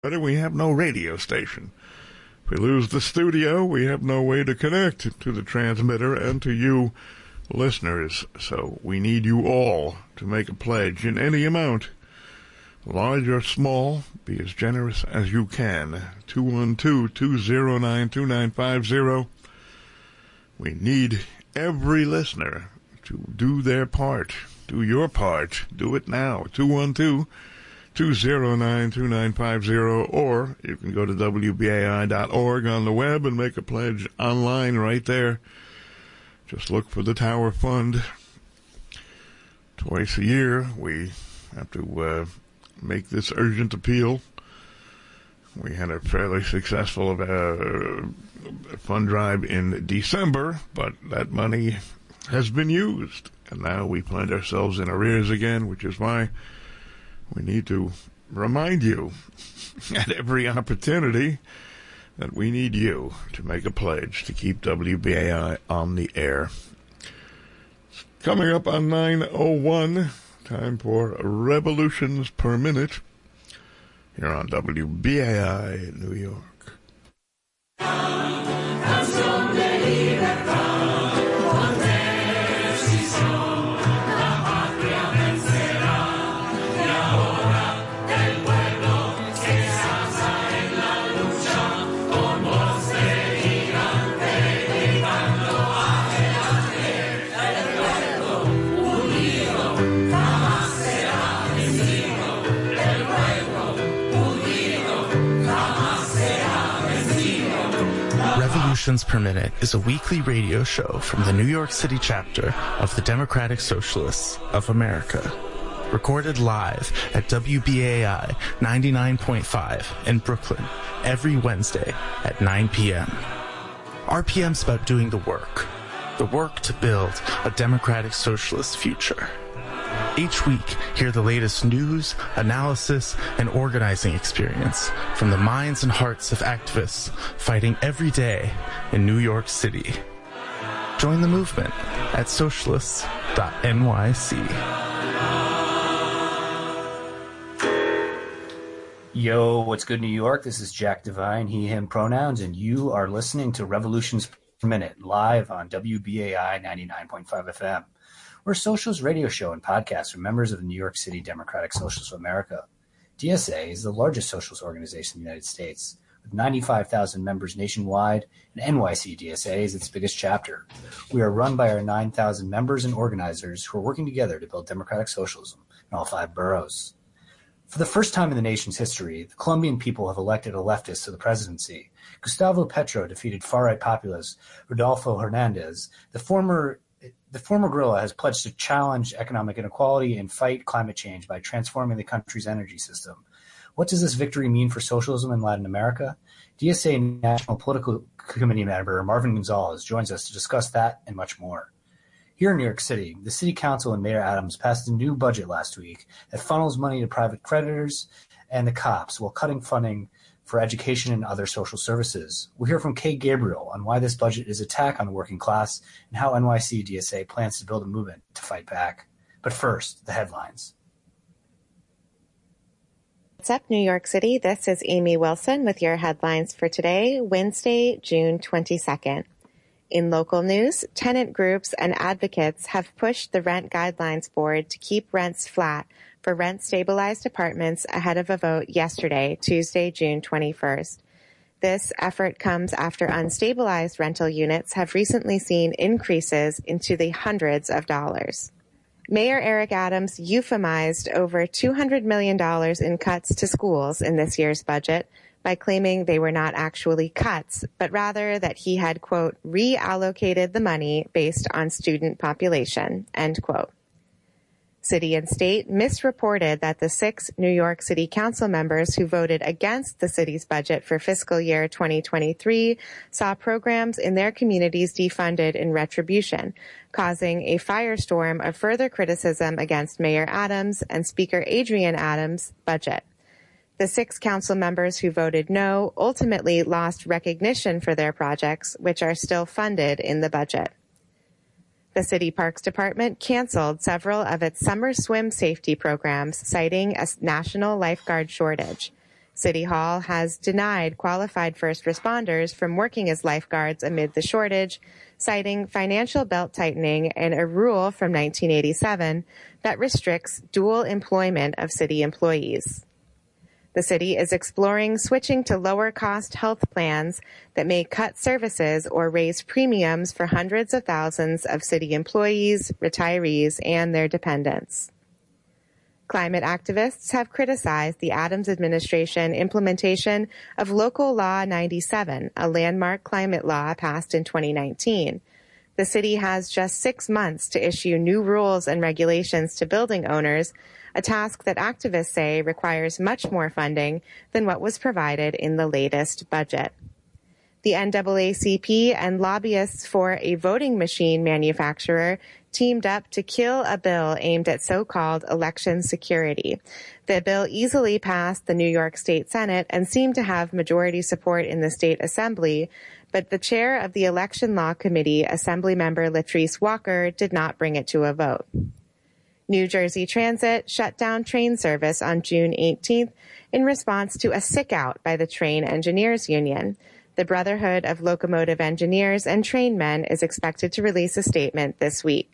We have no radio station. If we lose the studio, we have no way to connect to the transmitter and to you listeners. So we need you all to make a pledge in any amount. Large or small, be as generous as you can. 212-209-2950. We need every listener to do their part. Do your part. Do it now. 212-209-2950, or you can go to WBAI.org on the web and make a pledge online right there. Just look for the Tower Fund. Twice a year, we have to make this urgent appeal. We had a fairly successful fund drive in December, but that money has been used. And now we find ourselves in arrears again, which is why we need to remind you at every opportunity that we need you to make a pledge to keep WBAI on the air. Coming up on 9:01, time for Revolutions Per Minute here on WBAI New York. Revolutions Per Minute is a weekly radio show from the New York City chapter of the Democratic Socialists of America. Recorded live at WBAI 99.5 in Brooklyn every Wednesday at 9 p.m. RPM's about doing the work to build a democratic socialist future. Each week, hear the latest news, analysis, and organizing experience from the minds and hearts of activists fighting every day in New York City. Join the movement at socialists.nyc. Yo, what's good, New York? This is Jack Devine, he, him pronouns, and you are listening to Revolutions Per Minute live on WBAI 99.5 FM. We're a socialist radio show and podcast for members of the New York City Democratic Socialists of America. DSA is the largest socialist organization in the United States, with 95,000 members nationwide, and NYC DSA is its biggest chapter. We are run by our 9,000 members and organizers who are working together to build democratic socialism in all 5 boroughs. For the first time in the nation's history, the Colombian people have elected a leftist to the presidency. Gustavo Petro defeated far-right populist Rodolfo Hernandez. The former guerrilla has pledged to challenge economic inequality and fight climate change by transforming the country's energy system. What does this victory mean for socialism in Latin America? DSA National Political Committee member Marvin Gonzalez joins us to discuss that and much more. Here in New York City, the City Council and Mayor Adams passed a new budget last week that funnels money to private creditors and the cops while cutting funding for education and other social services. We'll hear from Kay Gabriel on why this budget is an attack on the working class and how NYC DSA plans to build a movement to fight back. But first, the headlines. What's up, New York City? This is Amy Wilson with your headlines for today, Wednesday, June 22nd. In local news, tenant groups and advocates have pushed the Rent Guidelines Board to keep rents flat for rent-stabilized apartments ahead of a vote yesterday, Tuesday, June 21st. This effort comes after unstabilized rental units have recently seen increases into the hundreds of dollars. Mayor Eric Adams euphemized over $200 million in cuts to schools in this year's budget by claiming they were not actually cuts, but rather that he had, quote, reallocated the money based on student population, end quote. City and state misreported that the 6 New York City Council members who voted against the city's budget for fiscal year 2023 saw programs in their communities defunded in retribution, causing a firestorm of further criticism against Mayor Adams and Speaker Adrienne Adams' budget. The 6 council members who voted no ultimately lost recognition for their projects, which are still funded in the budget. The City Parks Department canceled several of its summer swim safety programs, citing a national lifeguard shortage. City Hall has denied qualified first responders from working as lifeguards amid the shortage, citing financial belt-tightening and a rule from 1987 that restricts dual employment of city employees. The city is exploring switching to lower-cost health plans that may cut services or raise premiums for hundreds of thousands of city employees, retirees, and their dependents. Climate activists have criticized the Adams administration implementation of Local Law 97, a landmark climate law passed in 2019. The city has just 6 months to issue new rules and regulations to building owners, a task that activists say requires much more funding than what was provided in the latest budget. The NAACP and lobbyists for a voting machine manufacturer teamed up to kill a bill aimed at so-called election security. The bill easily passed the New York State Senate and seemed to have majority support in the state assembly, but the chair of the Election Law Committee, Assemblymember Latrice Walker, did not bring it to a vote. New Jersey Transit shut down train service on June 18th in response to a sick-out by the Train Engineers Union. The Brotherhood of Locomotive Engineers and Trainmen is expected to release a statement this week.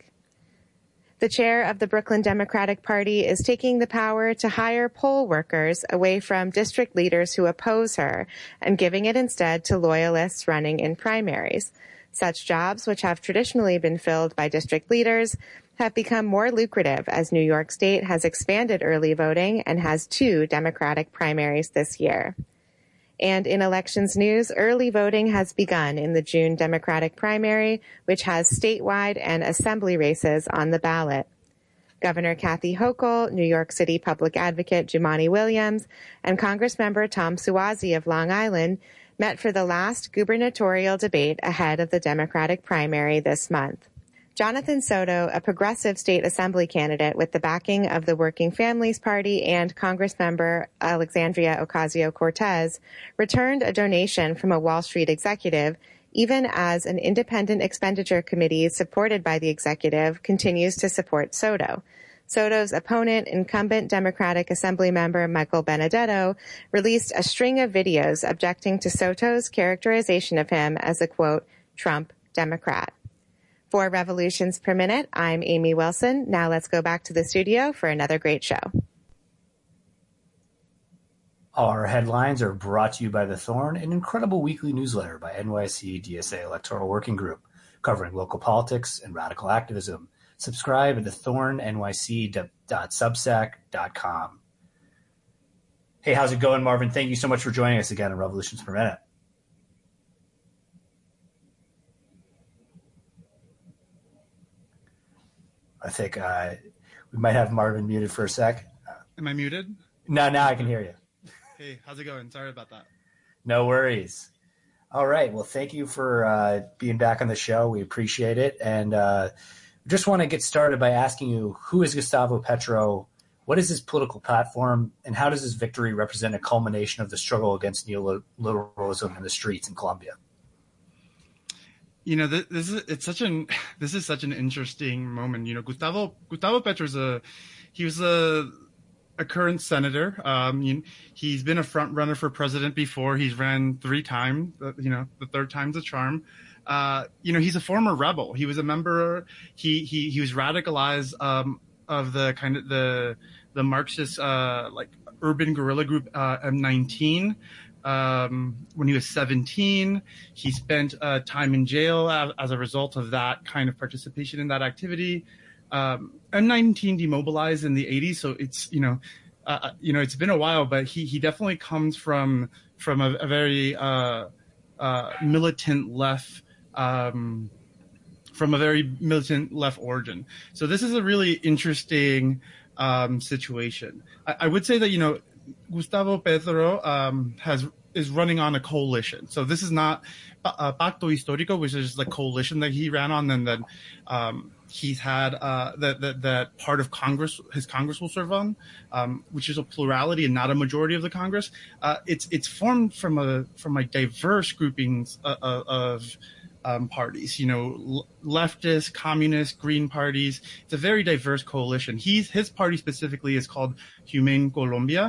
The chair of the Brooklyn Democratic Party is taking the power to hire poll workers away from district leaders who oppose her and giving it instead to loyalists running in primaries. Such jobs, which have traditionally been filled by district leaders, have become more lucrative as New York State has expanded early voting and has 2 Democratic primaries this year. And in elections news, early voting has begun in the June Democratic primary, which has statewide and assembly races on the ballot. Governor Kathy Hochul, New York City Public Advocate Jumaane Williams, and Congressmember Tom Suozzi of Long Island met for the last gubernatorial debate ahead of the Democratic primary this month. Jonathan Soto, a progressive state assembly candidate with the backing of the Working Families Party and Congressmember Alexandria Ocasio-Cortez, returned a donation from a Wall Street executive, even as an independent expenditure committee supported by the executive continues to support Soto. Soto's opponent, incumbent Democratic Assemblymember Michael Benedetto, released a string of videos objecting to Soto's characterization of him as a, quote, Trump Democrat. For Revolutions Per Minute, I'm Amy Wilson. Now let's go back to the studio for another great show. Our headlines are brought to you by The Thorn, an incredible weekly newsletter by NYC DSA Electoral Working Group, covering local politics and radical activism. Subscribe at thethornnyc.substack.com. Hey, how's it going, Marvin? Thank you so much for joining us again on Revolutions Per Minute. I think we might have Marvin muted for a sec. Am I muted? No, now I can hear you. Hey, how's it going? Sorry about that. No worries. All right. Well, thank you for being back on the show. We appreciate it. And we just want to get started by asking you, who is Gustavo Petro? What is his political platform? And how does his victory represent a culmination of the struggle against neoliberalism in the streets in Colombia? You know, this is such an interesting moment. You know, Gustavo Petro he was a current senator. He's been a front runner for president before. He's ran 3 times. You know, the third time's a charm. You know, he's a former rebel. He was a member. He was radicalized of the kind of the Marxist like urban guerrilla group M19. When he was 17, he spent time in jail as a result of that kind of participation in that activity. M19 demobilized in the 80s, so it's it's been a while, but he definitely comes from a very militant left from a very militant left origin. So this is a really interesting situation. I would say that, you know, Gustavo Petro is running on a coalition. So this is not Pacto Histórico, which is the coalition that he ran on, and then he's had that part of Congress, his Congress will serve on, which is a plurality and not a majority of the Congress. It's formed from a diverse groupings of parties, you know, leftist, communist, green parties. It's a very diverse coalition. His party specifically is called Humane Colombia.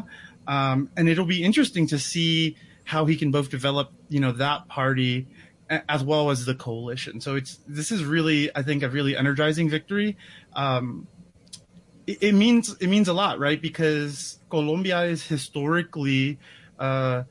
And it'll be interesting to see how he can both develop, that party as well as the coalition. So this is really, I think, a really energizing victory. It means a lot, right? Because Colombia is historically the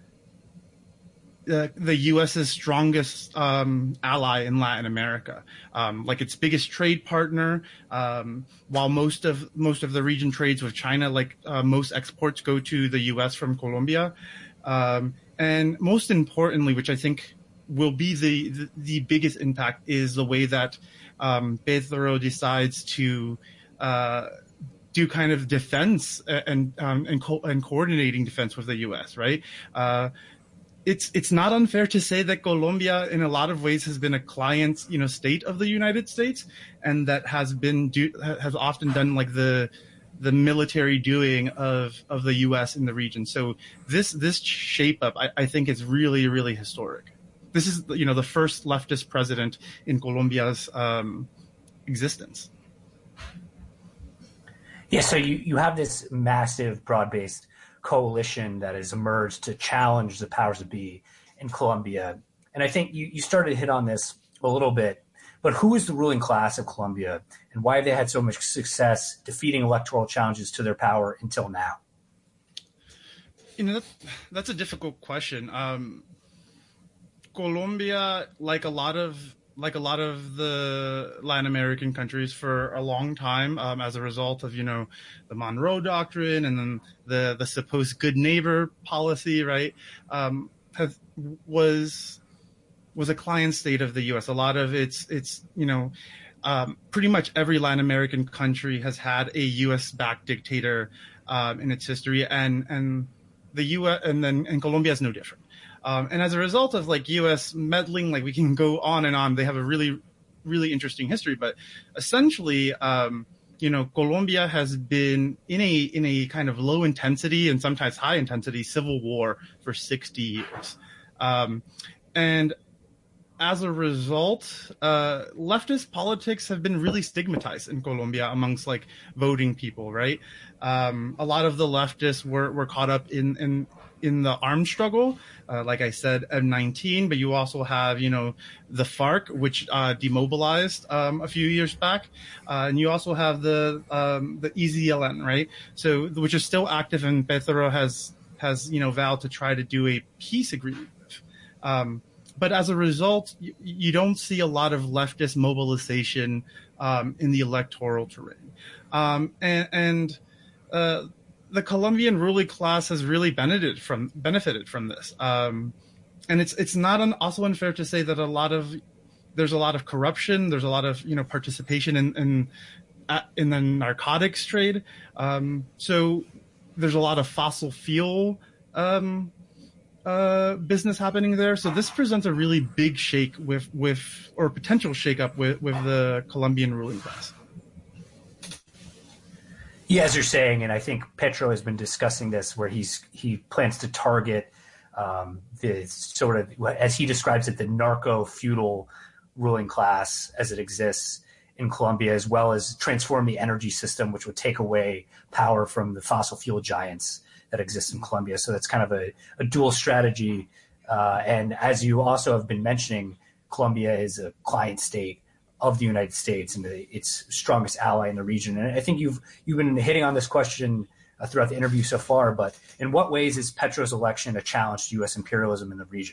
U.S.'s strongest ally in Latin America, like its biggest trade partner. While most of the region trades with China, most exports go to the U.S. from Colombia, and most importantly, which I think will be the biggest impact, is the way that Petro decides to do kind of defense and coordinating defense with the U.S. Right. It's not unfair to say that Colombia, in a lot of ways, has been a client, state of the United States, and that has often done like the military doing of the U.S. in the region. So this shape up, I think, is really, really historic. This is, the first leftist president in Colombia's existence. Yeah, so you have this massive, broad-based coalition that has emerged to challenge the powers that be in Colombia. And I think you started to hit on this a little bit, but who is the ruling class of Colombia, and why have they had so much success defeating electoral challenges to their power until now? That's a difficult question. Colombia, like a lot of the Latin American countries, for a long time, as a result of the Monroe Doctrine and then the supposed good neighbor policy, right, was a client state of the U.S. A lot of it's pretty much every Latin American country has had a U.S.-backed dictator in its history, and the U.S. and Colombia is no different. And as a result of U.S. meddling, we can go on and on. They have a really, really interesting history. But essentially, Colombia has been in a kind of low intensity and sometimes high intensity civil war for 60 years. And as a result, leftist politics have been really stigmatized in Colombia amongst voting people, right? A lot of the leftists were caught up in the armed struggle, like I said, M19, but you also have, the FARC, which demobilized a few years back, and you also have the EZLN, right? So, which is still active, and Petro has vowed to try to do a peace agreement with. But as a result, you don't see a lot of leftist mobilization in the electoral terrain, the Colombian ruling class has really benefited from this, and it's not also unfair to say that there's a lot of corruption, there's a lot of participation in the narcotics trade, so there's a lot of fossil fuel business happening there. So this presents a really big shake or potential shakeup with the Colombian ruling class. Yeah, as you're saying, and I think Petro has been discussing this, where he plans to target the sort of, as he describes it, the narco-feudal ruling class as it exists in Colombia, as well as transform the energy system, which would take away power from the fossil fuel giants that exist in Colombia. So that's kind of a dual strategy. And as you also have been mentioning, Colombia is a client state of the United States and its strongest ally in the region. And I think you've been hitting on this question throughout the interview so far, but in what ways is Petro's election a challenge to U.S. imperialism in the region?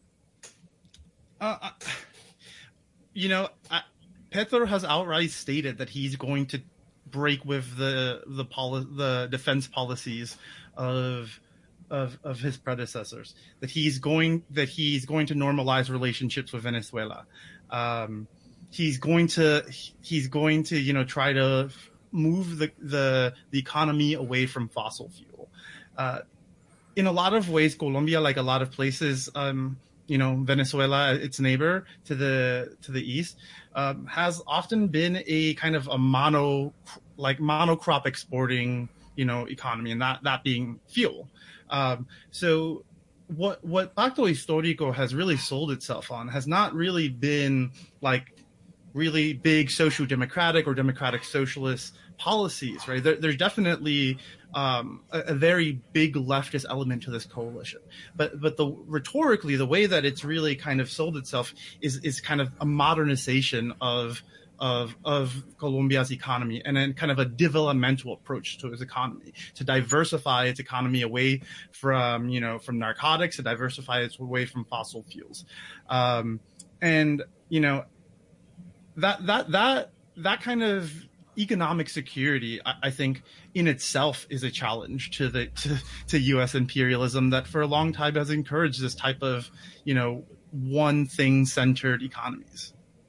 Petro has outright stated that he's going to break with the defense policies of his predecessors. That he's going to normalize relationships with Venezuela. He's going to try to move the economy away from fossil fuel. In a lot of ways, Colombia, like a lot of places, Venezuela, its neighbor to the east, has often been a kind of a monocrop exporting, economy, and that being fuel. So what Pacto Histórico has really sold itself on has not really been really big social democratic or democratic socialist policies, right? There's definitely a very big leftist element to this coalition, but rhetorically, the way that it's really kind of sold itself is kind of a modernization of Colombia's economy, and then kind of a developmental approach to its economy, to diversify its economy away from narcotics, to diversify its away from fossil fuels, and that kind of economic security, I think, in itself is a challenge to U.S. imperialism that for a long time has encouraged this type of one thing centered economies.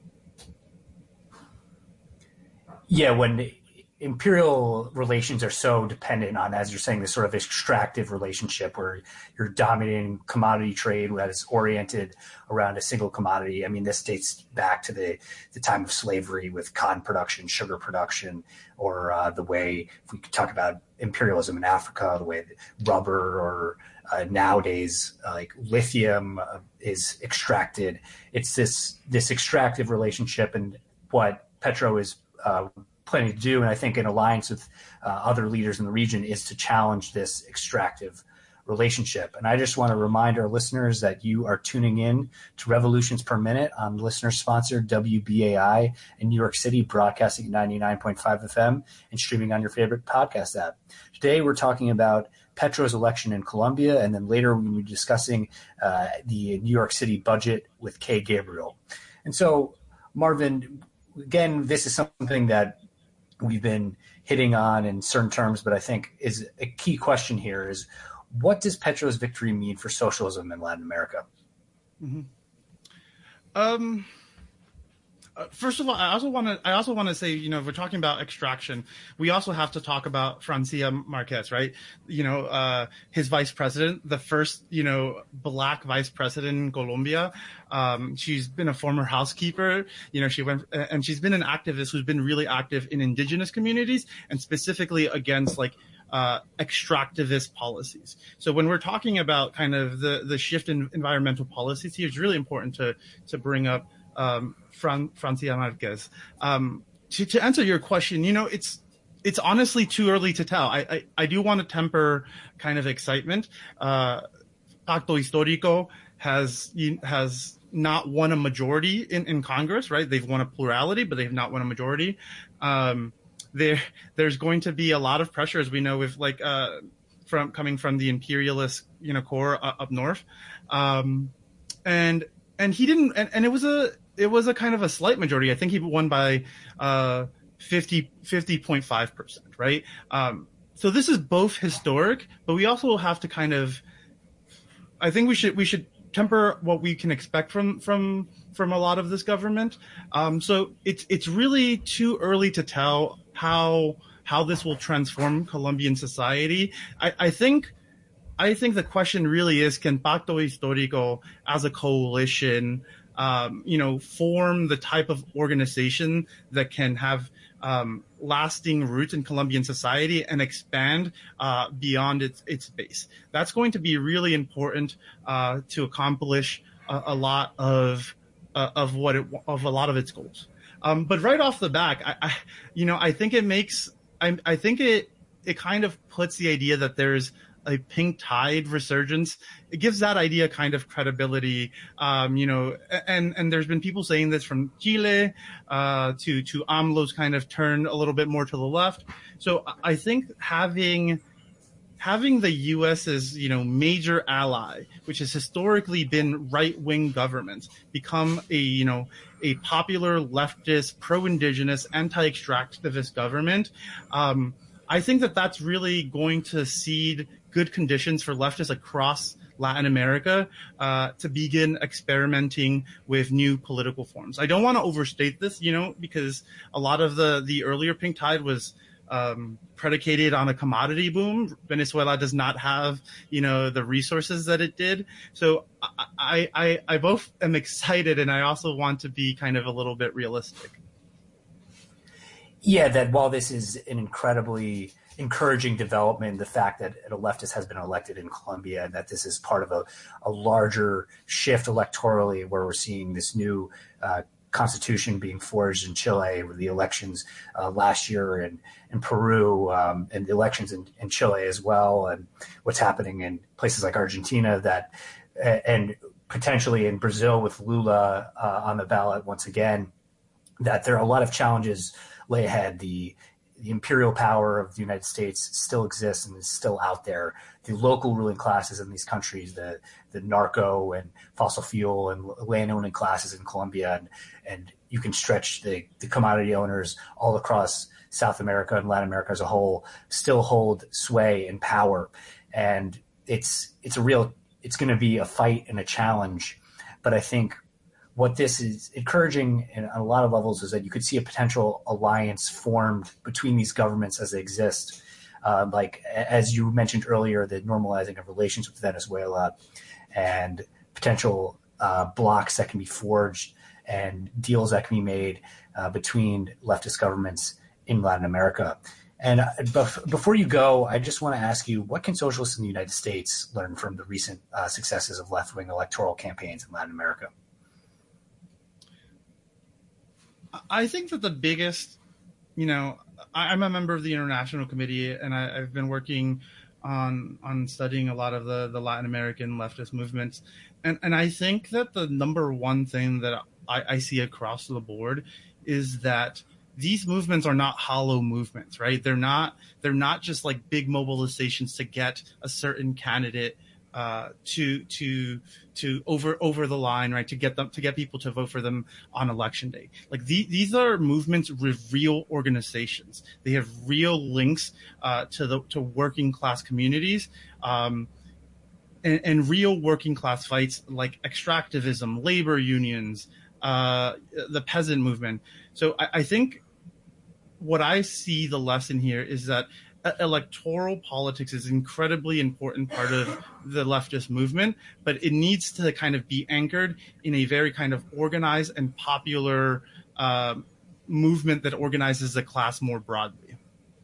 Yeah, when imperial relations are so dependent on, as you're saying, this sort of extractive relationship where you're dominating commodity trade that is oriented around a single commodity. I mean, this dates back to the time of slavery with cotton production, sugar production, or the way, if we could talk about imperialism in Africa, the way that rubber or nowadays like lithium is extracted. It's this extractive relationship, and what Petro is planning to do, and I think in alliance with other leaders in the region, is to challenge this extractive relationship. And I just want to remind our listeners that you are tuning in to Revolutions Per Minute on listener-sponsored WBAI in New York City, broadcasting at 99.5 FM and streaming on your favorite podcast app. Today we're talking about Petro's election in Colombia, and then later we're going to be discussing the New York City budget with Kay Gabriel. And so, Marvin, again, this is something that we've been hitting on in certain terms, but I think is a key question here is, what does Petro's victory mean for socialism in Latin America? Mm-hmm. First of all, I also want to say, if we're talking about extraction, we also have to talk about Francia Marquez, right? His vice president, the first, black vice president in Colombia. She's been a former housekeeper. She's been an activist who's been really active in indigenous communities and specifically against extractivist policies. So when we're talking about kind of the shift in environmental policies here, it's really important to bring up Francia Marquez. To answer your question, it's honestly too early to tell. I do want to temper kind of excitement. Pacto Histórico has not won a majority in Congress, right? They've won a plurality, but they've not won a majority. There's going to be a lot of pressure, as we know, with coming from the imperialist core up north, and he didn't, and it was a kind of a slight majority. I think he won by 50.5%, right? So this is both historic, but we also have to I think we should temper what we can expect from a lot of this government. So it's really too early to tell how this will transform Colombian society. I think the question really is, can Pacto Histórico as a coalition form the type of organization that can have lasting roots in Colombian society and expand beyond its base. That's going to be really important to accomplish a lot of a lot of its goals. But right off the back, I think it kind of puts the idea that there's a pink tide resurgence. It gives that idea kind of credibility, and there's been people saying this from Chile to AMLO's kind of turn a little bit more to the left. So I think having the U.S.'s major ally, which has historically been right-wing governments, become a popular leftist, pro-indigenous, anti-extractivist government. I think that's really going to seed good conditions for leftists across Latin America to begin experimenting with new political forms. I don't want to overstate this, because a lot of the earlier pink tide was predicated on a commodity boom. Venezuela does not have, the resources that it did. So I both am excited, and I also want to be kind of a little bit realistic. Yeah, that while this is an incredibly encouraging development, the fact that a leftist has been elected in Colombia, and that this is part of a larger shift electorally where we're seeing this new constitution being forged in Chile, with the elections last year in Peru, and the elections in Chile as well, and what's happening in places like Argentina, that and potentially in Brazil with Lula on the ballot once again, that there are a lot of challenges lay ahead. The imperial power of the United States still exists and is still out there. The local ruling classes in these countries, the narco and fossil fuel and land-owning classes in Colombia, and you can stretch the commodity owners all across South America and Latin America as a whole, still hold sway and power. And it's going to be a fight and a challenge. But I think what this is encouraging on a lot of levels is that you could see a potential alliance formed between these governments as they exist. Like, as you mentioned earlier, the normalizing of relations with Venezuela and potential blocks that can be forged and deals that can be made between leftist governments in Latin America. And before you go, I just want to ask you, what can socialists in the United States learn from the recent successes of left-wing electoral campaigns in Latin America? I think that the biggest, I'm a member of the International Committee, and I've been working on studying a lot of the Latin American leftist movements. And I think that the number one thing that I see across the board is that these movements are not hollow movements, right? They're not just like big mobilizations to get a certain candidate to over the line, right? To get people to vote for them on election day. Like these are movements with real organizations. They have real links to working class communities, and real working class fights like extractivism, labor unions, the peasant movement. So I think what I see the lesson here is that electoral politics is an incredibly important part of the leftist movement, but it needs to kind of be anchored in a very kind of organized and popular movement that organizes the class more broadly.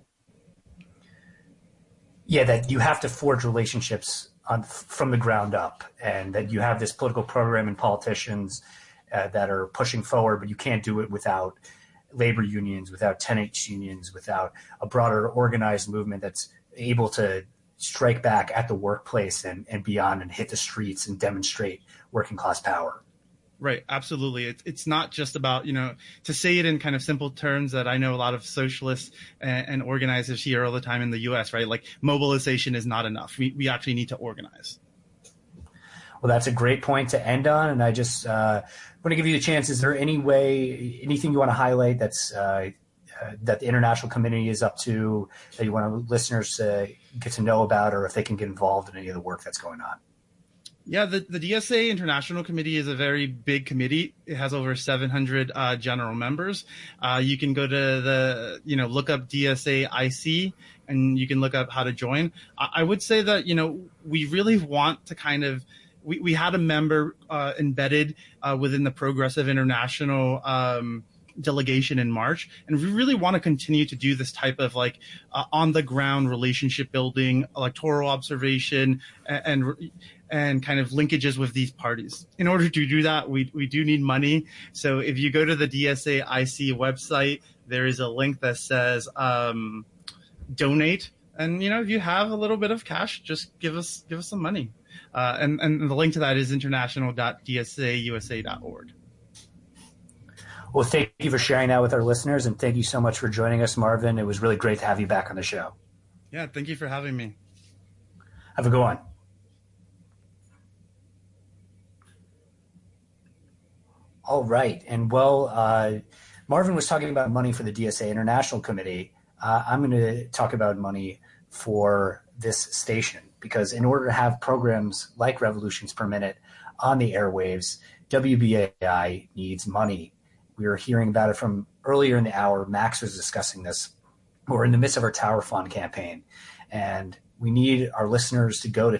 Yeah, that you have to forge relationships from the ground up, and that you have this political program and politicians that are pushing forward, but you can't do it without labor unions, without tenants unions, without a broader organized movement that's able to strike back at the workplace and beyond, and hit the streets and demonstrate working class power. Right. Absolutely. It's not just about, to say it in kind of simple terms that I know a lot of socialists and organizers here all the time in the US, right? Like mobilization is not enough. We actually need to organize. Well, that's a great point to end on. And I just want to give you a chance. Is there anything you want to highlight that's that the International Committee is up to, that you want listeners to get to know about, or if they can get involved in any of the work that's going on? Yeah, the DSA International Committee is a very big committee. It has over 700 general members. You can go to look up DSA IC, and you can look up how to join. I would say that, we really want to kind of, we had a member embedded within the Progressive International delegation in March, and we really want to continue to do this type of on the ground relationship building, electoral observation, and kind of linkages with these parties. In order to do that, we do need money. So if you go to the DSA IC website, there is a link that says donate, and if you have a little bit of cash, just give us some money. And the link to that is international.dsausa.org. Well, thank you for sharing that with our listeners, and thank you so much for joining us, Marvin. It was really great to have you back on the show. Yeah, thank you for having me. Have a good one. All right. And Marvin was talking about money for the DSA International Committee. I'm going to talk about money for this station, because in order to have programs like Revolutions Per Minute on the airwaves, WBAI needs money. We were hearing about it from earlier in the hour. Max was discussing this. We're in the midst of our Tower Fund campaign, and we need our listeners to go to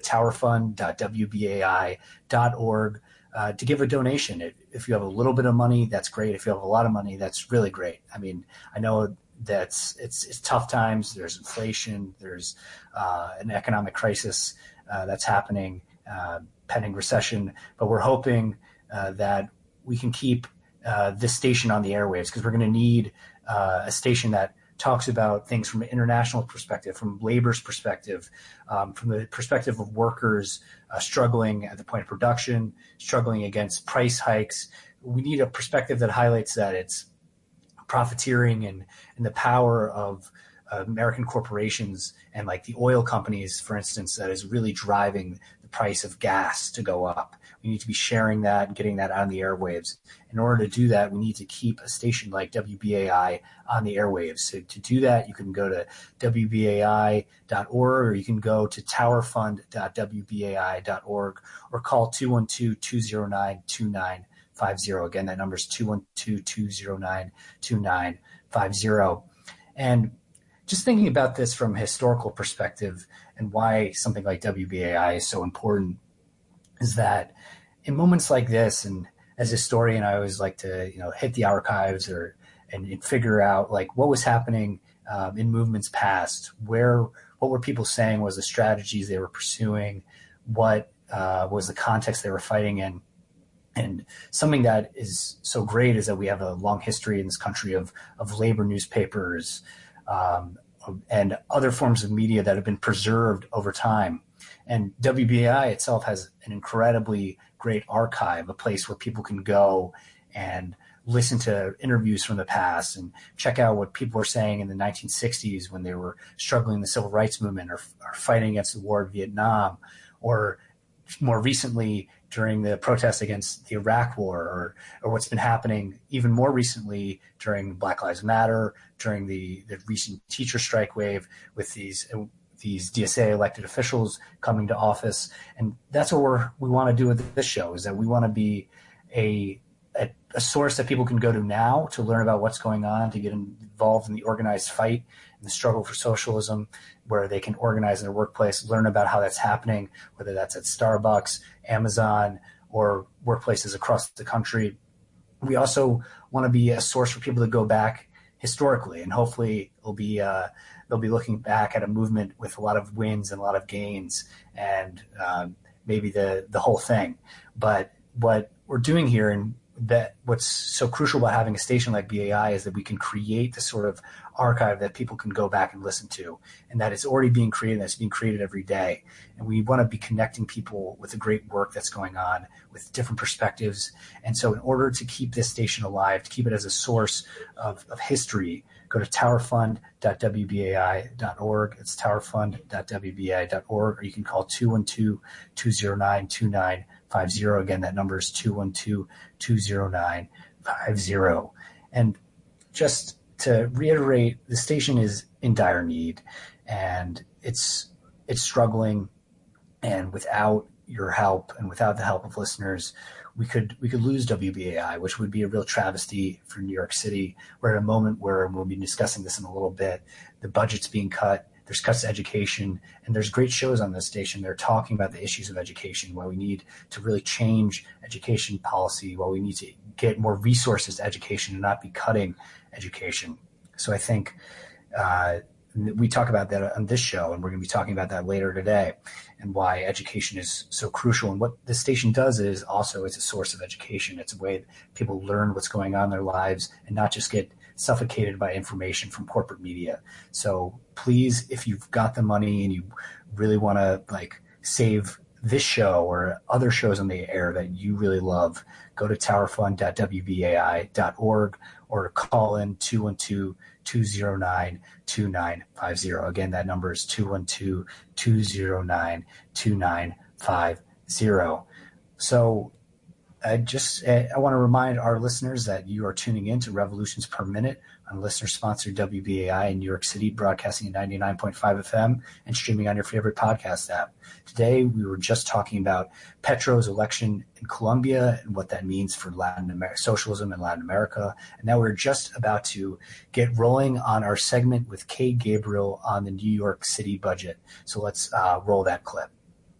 towerfund.wbai.org to give a donation. If you have a little bit of money, that's great. If you have a lot of money, that's really great. I mean, I know that it's tough times. There's inflation. There's an economic crisis that's happening, pending recession. But we're hoping that we can keep this station on the airwaves, because we're going to need a station that talks about things from an international perspective, from labor's perspective, from the perspective of workers struggling at the point of production, struggling against price hikes. We need a perspective that highlights that it's profiteering and the power of American corporations and like the oil companies, for instance, that is really driving the price of gas to go up. We need to be sharing that and getting that on the airwaves. In order to do that, we need to keep a station like WBAI on the airwaves. So to do that, you can go to WBAI.org, or you can go to towerfund.wbai.org, or call 212-209-2950. Again, that number is 212-209-2950. And just thinking about this from a historical perspective and why something like WBAI is so important is that in moments like this, and as a historian, I always like to, hit the archives and figure out like what was happening in movements past, what were people saying was the strategies they were pursuing, what was the context they were fighting in. And something that is so great is that we have a long history in this country of labor newspapers and other forms of media that have been preserved over time. And WBAI itself has an incredibly great archive, a place where people can go and listen to interviews from the past and check out what people were saying in the 1960s when they were struggling in the civil rights movement or fighting against the war in Vietnam, or more recently during the protests against the Iraq War, or what's been happening even more recently during Black Lives Matter, during the recent teacher strike wave with these DSA elected officials coming to office. And that's what we want to do with this show, is that we want to be a source that people can go to now to learn about what's going on, to get involved in the organized fight and the struggle for socialism, where they can organize in their workplace, learn about how that's happening, whether that's at Starbucks, Amazon, or workplaces across the country. We also want to be a source for people to go back historically, and hopefully they'll be looking back at a movement with a lot of wins and a lot of gains, and maybe the whole thing. But what we're doing here, and that what's so crucial about having a station like BAI, is that we can create the sort of archive that people can go back and listen to, and that it's already being created, that's being created every day. And we want to be connecting people with the great work that's going on with different perspectives. And so in order to keep this station alive, to keep it as a source of history, go to towerfund.wbai.org. It's towerfund.wbai.org, or you can call 212-209-2950. Again, that number is 212-209-50. And just to reiterate, the station is in dire need, and it's struggling. And without your help and without the help of listeners, we could lose WBAI, which would be a real travesty for New York City. We're at a moment where, and we'll be discussing this in a little bit, the budget's being cut. There's cuts to education, and there's great shows on this station. They're talking about the issues of education, why we need to really change education policy, why we need to get more resources to education and not be cutting education. So I think we talk about that on this show, and we're going to be talking about that later today, and why education is so crucial. And what this station does is also it's a source of education. It's a way that people learn what's going on in their lives and not just get suffocated by information from corporate media. So please, if you've got the money and you really want to save this show or other shows on the air that you really love, go to towerfund.wbai.org or call in 212-209-2950. Again, that number is 212-209-2950. So I want to remind our listeners that you are tuning in to Revolutions Per Minute on listener-sponsored WBAI in New York City, broadcasting at 99.5 FM and streaming on your favorite podcast app. Today, we were just talking about Petro's election in Colombia and what that means for socialism in Latin America. And now we're just about to get rolling on our segment with Kay Gabriel on the New York City budget. So let's roll that clip.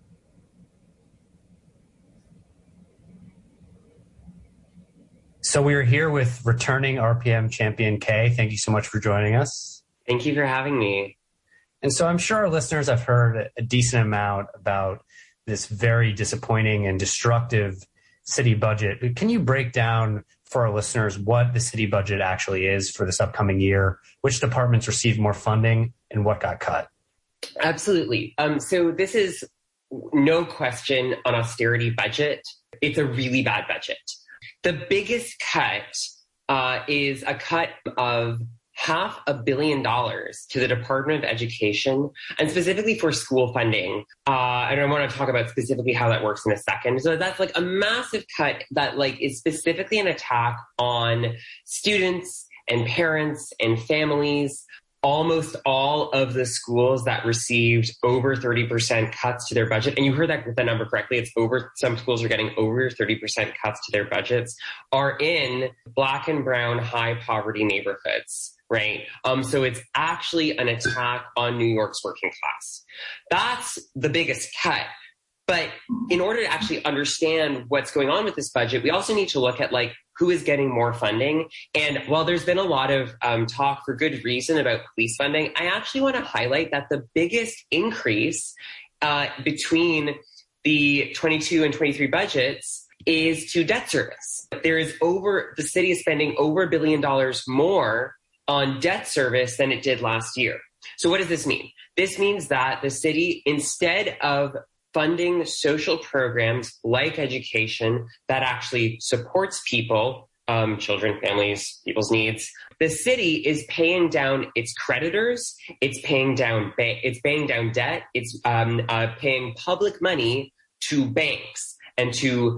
So we are here with returning RPM champion Kay. Thank you so much for joining us. Thank you for having me. And so I'm sure our listeners have heard a decent amount about this very disappointing and destructive city budget. Can you break down for our listeners what the city budget actually is for this upcoming year, which departments received more funding, and what got cut? Absolutely. So this is no question an austerity budget. It's a really bad budget. The biggest cut is a cut of $500 million to the Department of Education, and specifically for school funding. And I want to talk about specifically how that works in a second. So that's like a massive cut that like is specifically an attack on students and parents and families. Almost all of the schools that received over 30% cuts to their budget, and you heard that the number correctly, it's over, some schools are getting over 30% cuts to their budgets, are in Black and brown high poverty neighborhoods, right? So it's actually an attack on New York's working class. That's the biggest cut. But in order to actually understand what's going on with this budget, we also need to look at like who is getting more funding. And while there's been a lot of talk for good reason about police funding, I actually want to highlight that the biggest increase between the 22 and 23 budgets is to debt service. The city is spending over $1 billion more on debt service than it did last year. So what does this mean? This means that the city, instead of funding social programs like education that actually supports people, children, families, people's needs, the city is paying down its creditors. It's paying down debt. It's paying public money to banks and to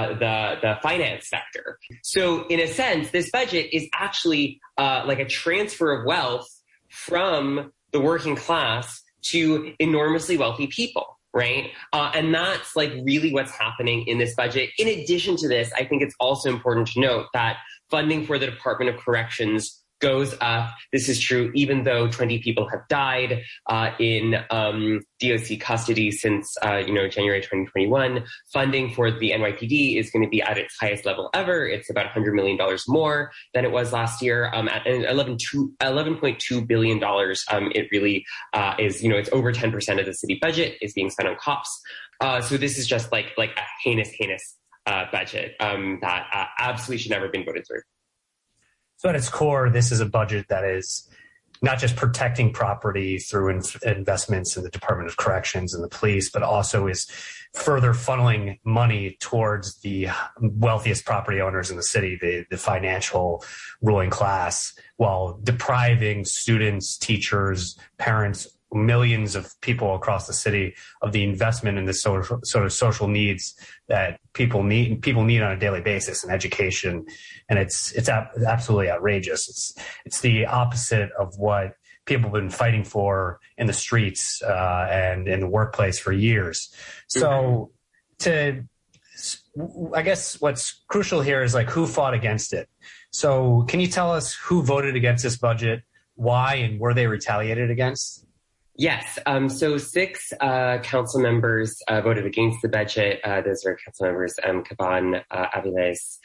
the finance sector. So in a sense, this budget is actually like a transfer of wealth from the working class to enormously wealthy people. Right. And that's like really what's happening in this budget. In addition to this, I think it's also important to note that funding for the Department of Corrections goes up. This is true even though 20 people have died in DOC custody since January 2021. Funding for the NYPD is going to be at its highest level ever. It's about $100 million more than it was last year. At $11.2 billion. It really is. It's over 10% of the city budget is being spent on cops. So this is just like a heinous budget that absolutely should never have been voted through. So at its core, this is a budget that is not just protecting property through investments in the Department of Corrections and the police, but also is further funneling money towards the wealthiest property owners in the city, the financial ruling class, while depriving students, teachers, parents, millions of people across the city of the investment in the sort of social needs that people need on a daily basis in education. And it's absolutely outrageous. It's the opposite of what people have been fighting for in the streets and in the workplace for years. So I guess what's crucial here is like who fought against it. So can you tell us who voted against this budget, why, and were they retaliated against? Yes. So 6 council members voted against the budget. Those are council members Caban, Aviles,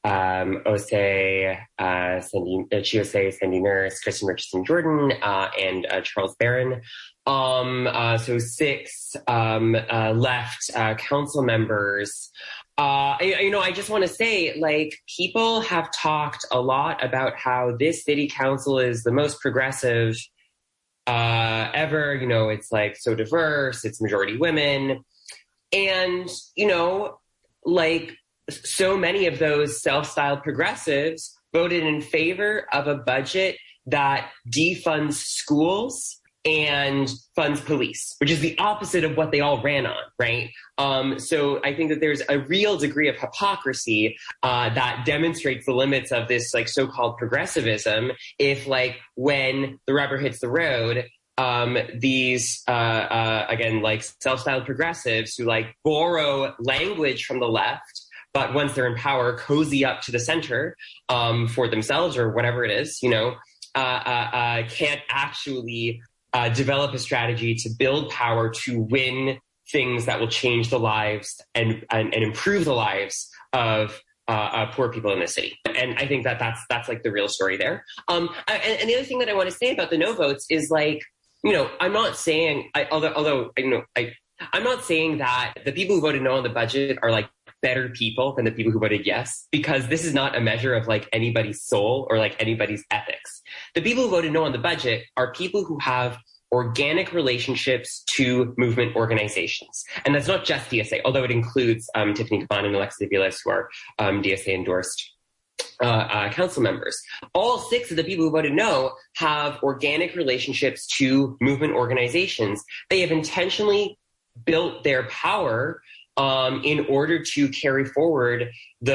Chiosei, Sandy Nurse, Kristen Richardson Jordan, and Charles Barron. So 6 left council members. I just want to say, like, people have talked a lot about how this city council is the most progressive ever. It's like so diverse, it's majority women. And, like so many of those self-styled progressives voted in favor of a budget that defunds schools and funds police, which is the opposite of what they all ran on, right? So I think that there's a real degree of hypocrisy that demonstrates the limits of this like so-called progressivism. If like when the rubber hits the road, these again like self-styled progressives who like borrow language from the left, but once they're in power, cozy up to the center for themselves or whatever it is, can't actually develop a strategy to build power to win things that will change the lives and improve the lives of poor people in the city. And I think that that's like the real story there. And the other thing that I want to say about the no votes is like, I'm not saying, I'm not saying that the people who voted no on the budget are like better people than the people who voted yes, because this is not a measure of like anybody's soul or like anybody's ethics. The people who voted no on the budget are people who have organic relationships to movement organizations. And that's not just DSA, although it includes Tiffany Kavan and Alexis Vilas, who are DSA endorsed council members. All 6 of the people who voted no have organic relationships to movement organizations. They have intentionally built their power in order to carry forward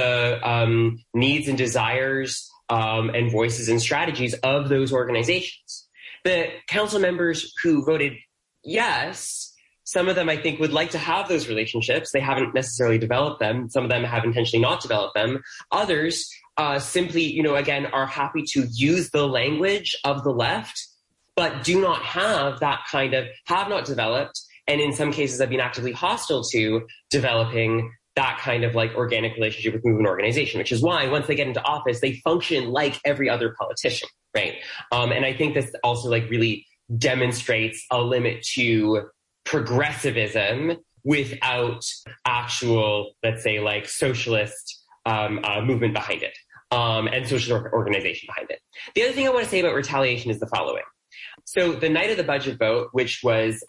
the needs and desires and voices and strategies of those organizations. The council members who voted yes, some of them, I think, would like to have those relationships. They haven't necessarily developed them. Some of them have intentionally not developed them. Others simply, again, are happy to use the language of the left, but do not have have not developed, and in some cases have been actively hostile to developing that kind of like organic relationship with movement organization, which is why once they get into office, they function like every other politician, right? And I think this also like really demonstrates a limit to progressivism without actual, let's say, like socialist movement behind it and socialist organization behind it. The other thing I want to say about retaliation is the following. So the night of the budget vote, which was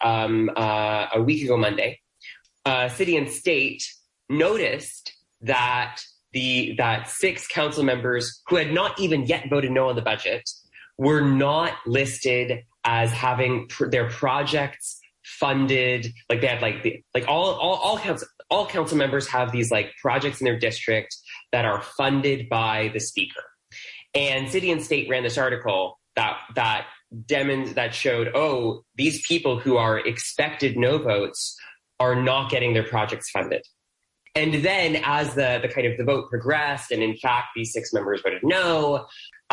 a week ago Monday, City and State noticed that that 6 council members who had not even yet voted no on the budget were not listed as having their projects funded. Like they had all council members have these like projects in their district that are funded by the speaker. And City and State ran this article that showed, oh, these people who are expected no votes are not getting their projects funded. And then as the kind of the vote progressed, and in fact, these 6 members voted no,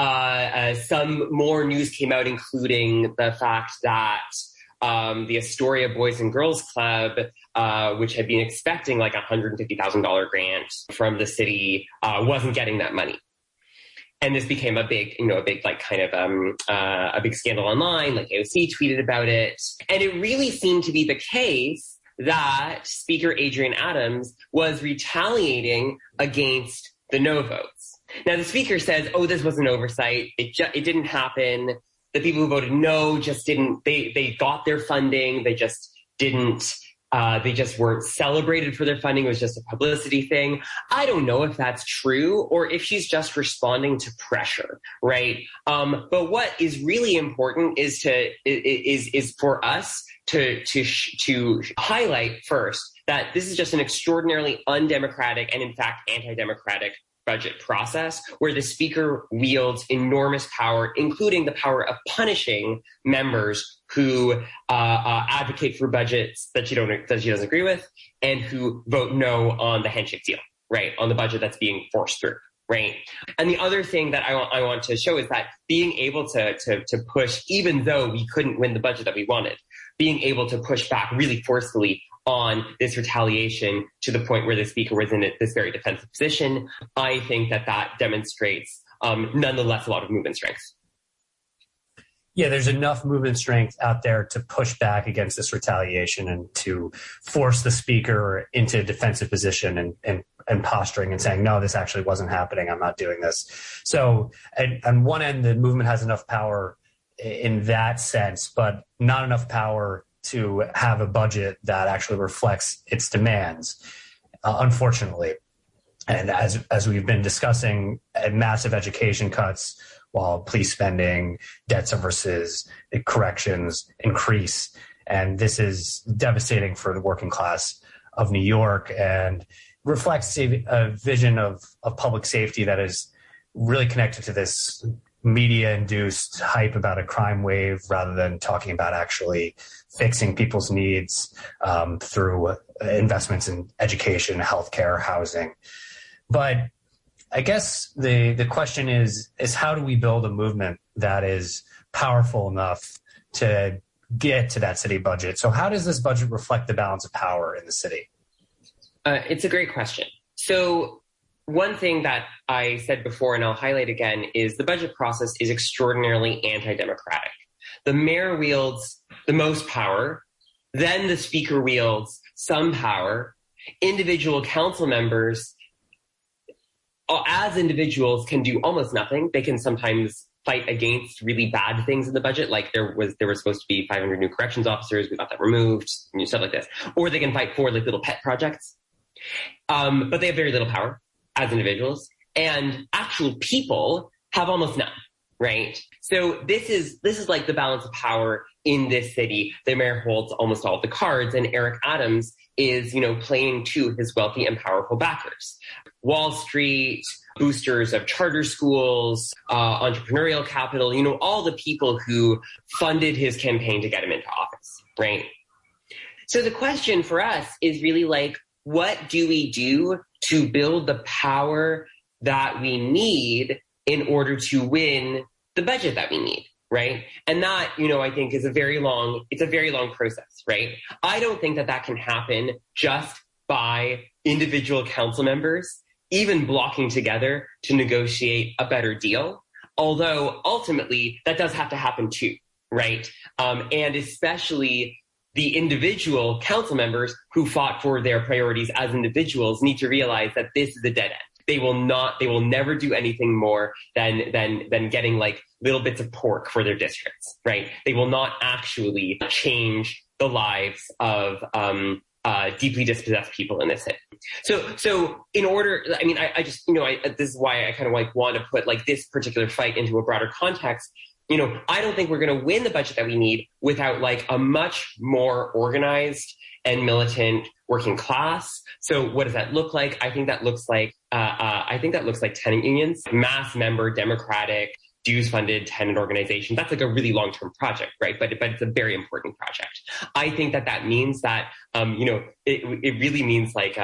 some more news came out, including the fact that the Astoria Boys and Girls Club, which had been expecting like $150,000 grant from the city, wasn't getting that money. And this became a big scandal online. Like AOC tweeted about it. And it really seemed to be the case that Speaker Adrienne Adams was retaliating against the no votes. Now, the speaker says, oh, this was an oversight. It didn't happen. The people who voted no just didn't, they got their funding. They just didn't, they just weren't celebrated for their funding. It was just a publicity thing. I don't know if that's true or if she's just responding to pressure, right? But what is really important is for us to highlight first that this is just an extraordinarily undemocratic and in fact anti-democratic budget process where the speaker wields enormous power, including the power of punishing members who advocate for budgets that she doesn't agree with and who vote no on the handshake deal, right? On the budget that's being forced through. Right. And the other thing that I want to show is that being able to push, even though we couldn't win the budget that we wanted, being able to push back really forcefully on this retaliation to the point where the speaker was in this very defensive position, I think that demonstrates nonetheless a lot of movement strength. Yeah, there's enough movement strength out there to push back against this retaliation and to force the speaker into a defensive position and posturing and saying, no, this actually wasn't happening. I'm not doing this. So on one end, the movement has enough power in that sense, but not enough power to have a budget that actually reflects its demands, unfortunately. And as we've been discussing, massive education cuts, while police spending, debt services, corrections increase. And this is devastating for the working class of New York and reflects a vision of public safety that is really connected to this media-induced hype about a crime wave rather than talking about actually fixing people's needs through investments in education, healthcare, housing. But I guess the question is how do we build a movement that is powerful enough to get to that city budget? So how does this budget reflect the balance of power in the city? It's a great question. So one thing that I said before, and I'll highlight again, is the budget process is extraordinarily anti-democratic. The mayor wields the most power, then the speaker wields some power, individual council members, as individuals, can do almost nothing. They can sometimes fight against really bad things in the budget, like there was supposed to be 500 new corrections officers, we got that removed, stuff like this. Or they can fight for like little pet projects, but they have very little power as individuals, and actual people have almost none, right? So this is like the balance of power in this city. The mayor holds almost all of the cards, and Eric Adams is, playing to his wealthy and powerful backers. Wall Street, boosters of charter schools, entrepreneurial capital, all the people who funded his campaign to get him into office, right? So the question for us is really like, what do we do to build the power that we need in order to win the budget that we need, right? And that, I think is a very long process, right? I don't think that can happen just by individual council members even blocking together to negotiate a better deal. Although ultimately that does have to happen too, right? And especially the individual council members who fought for their priorities as individuals need to realize that this is a dead end. They will never do anything more than getting like little bits of pork for their districts, right? They will not actually change the lives of deeply dispossessed people in this city. So in order, I just, this is why I kind of like want to put like this particular fight into a broader context. I don't think we're going to win the budget that we need without like a much more organized and militant working class. So what does that look like? I think that looks like tenant unions, mass member, democratic, dues-funded tenant organization. That's like a really long-term project, right? But it's a very important project. I think that means that, it really means like